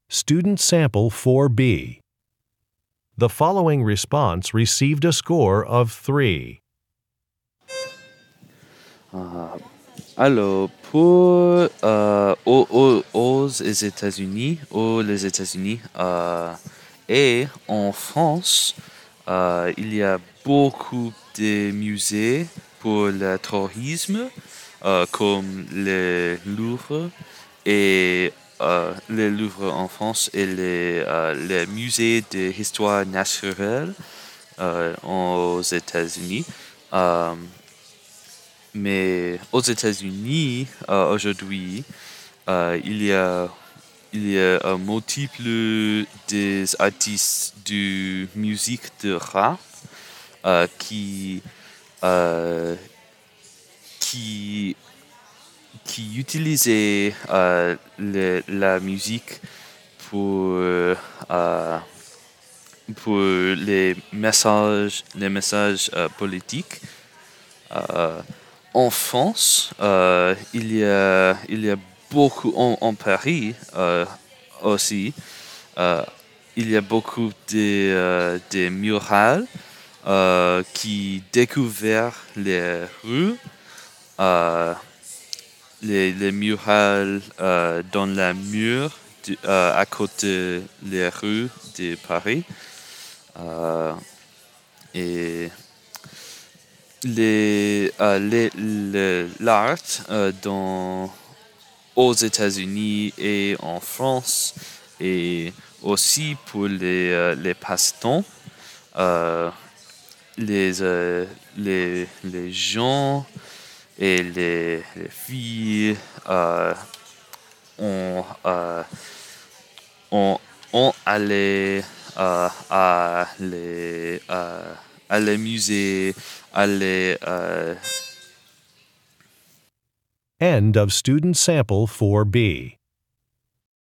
Student Sample 4B. The following response received a score of 3. Alors, pour aux États-Unis, les États-Unis et en France, il y a beaucoup de musées pour le tourisme, comme le Louvre et le Louvre en France et le musée d'histoire naturelle aux États-Unis. Mais aux États-Unis, aujourd'hui, il y a multiples des artistes de musique de rap qui, qui, qui utilisaient la musique pour, pour les messages politiques. En France, il y a beaucoup, en Paris aussi, il y a beaucoup de murales qui découvrent les rues, les murales dans la mur à côté des rues de Paris. Et l'art aux États-Unis et en France et aussi pour les passe-temps. Les gens et les filles ont, ont allé à les musées, à les End of Student Sample 4B.